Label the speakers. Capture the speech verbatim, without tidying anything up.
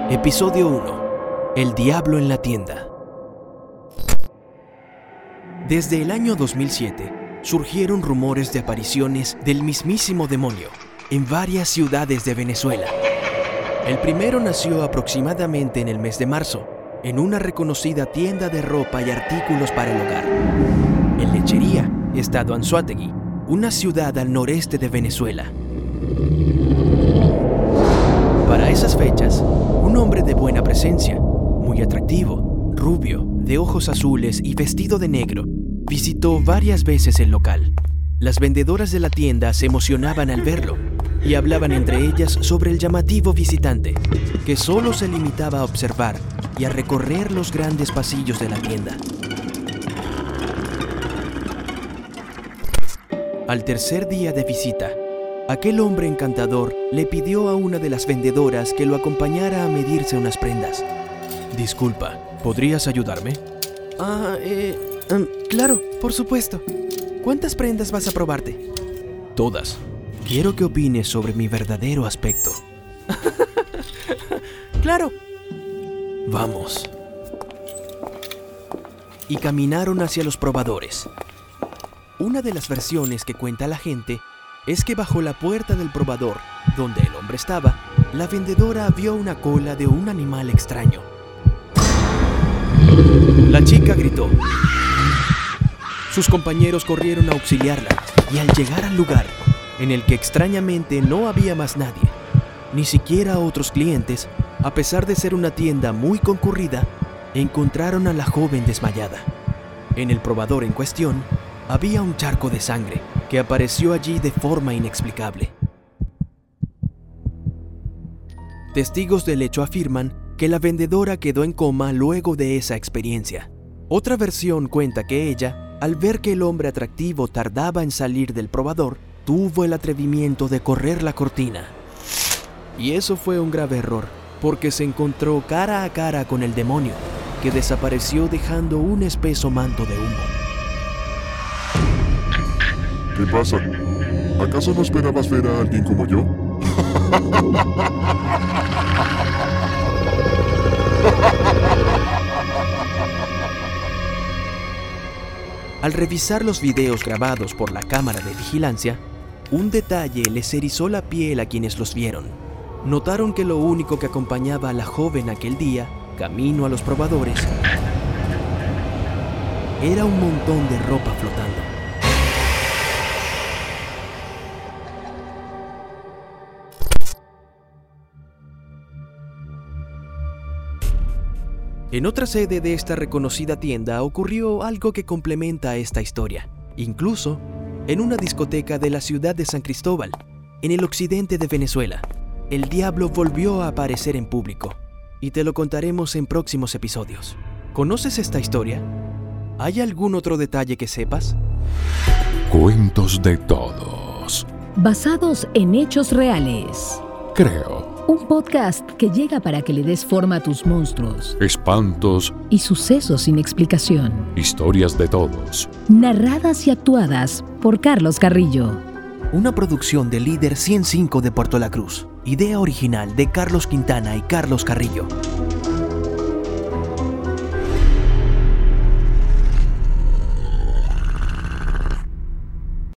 Speaker 1: Episodio uno. El diablo en la tienda. Desde el año dos mil siete, surgieron rumores de apariciones del mismísimo demonio en varias ciudades de Venezuela. El primero nació aproximadamente en el mes de marzo, en una reconocida tienda de ropa y artículos para el hogar, en Lechería, estado Anzoátegui, una ciudad al noreste de Venezuela. Para esas fechas, un hombre de buena presencia, muy atractivo, rubio, de ojos azules y vestido de negro, visitó varias veces el local. Las vendedoras de la tienda se emocionaban al verlo y hablaban entre ellas sobre el llamativo visitante, que solo se limitaba a observar y a recorrer los grandes pasillos de la tienda. Al tercer día de visita, aquel hombre encantador le pidió a una de las vendedoras que lo acompañara a medirse unas prendas. Disculpa, ¿podrías ayudarme? Ah, eh... Um, claro, por supuesto. ¿Cuántas prendas vas a probarte? Todas. Quiero que opines sobre mi verdadero aspecto. ¡Claro! Vamos. Y caminaron hacia los probadores. Una de las versiones que cuenta la gente es que bajo la puerta del probador, donde el hombre estaba, la vendedora vio una cola de un animal extraño. La chica gritó. Sus compañeros corrieron a auxiliarla y al llegar al lugar, en el que extrañamente no había más nadie, ni siquiera otros clientes, a pesar de ser una tienda muy concurrida, encontraron a la joven desmayada. En el probador en cuestión, había un charco de sangre que apareció allí de forma inexplicable. Testigos del hecho afirman que la vendedora quedó en coma luego de esa experiencia. Otra versión cuenta que ella, al ver que el hombre atractivo tardaba en salir del probador, tuvo el atrevimiento de correr la cortina. Y eso fue un grave error, porque se encontró cara a cara con el demonio, que desapareció dejando un espeso manto de humo.
Speaker 2: ¿Qué pasa? ¿Acaso no esperabas ver a alguien como yo?
Speaker 1: Al revisar los videos grabados por la cámara de vigilancia, un detalle les erizó la piel a quienes los vieron. Notaron que lo único que acompañaba a la joven aquel día, camino a los probadores, era un montón de ropa flotando. En otra sede de esta reconocida tienda ocurrió algo que complementa esta historia. Incluso, en una discoteca de la ciudad de San Cristóbal, en el occidente de Venezuela, el diablo volvió a aparecer en público, y te lo contaremos en próximos episodios. ¿Conoces esta historia? ¿Hay algún otro detalle que sepas?
Speaker 3: Cuentos de todos.
Speaker 4: Basados en hechos reales.
Speaker 3: Creo.
Speaker 4: Un podcast que llega para que le des forma a tus monstruos,
Speaker 3: Espantos
Speaker 4: y sucesos sin explicación.
Speaker 3: Historias de todos.
Speaker 4: Narradas y actuadas por Carlos Carrillo.
Speaker 1: Una producción de Líder ciento cinco de Puerto La Cruz. Idea original de Carlos Quintana y Carlos Carrillo.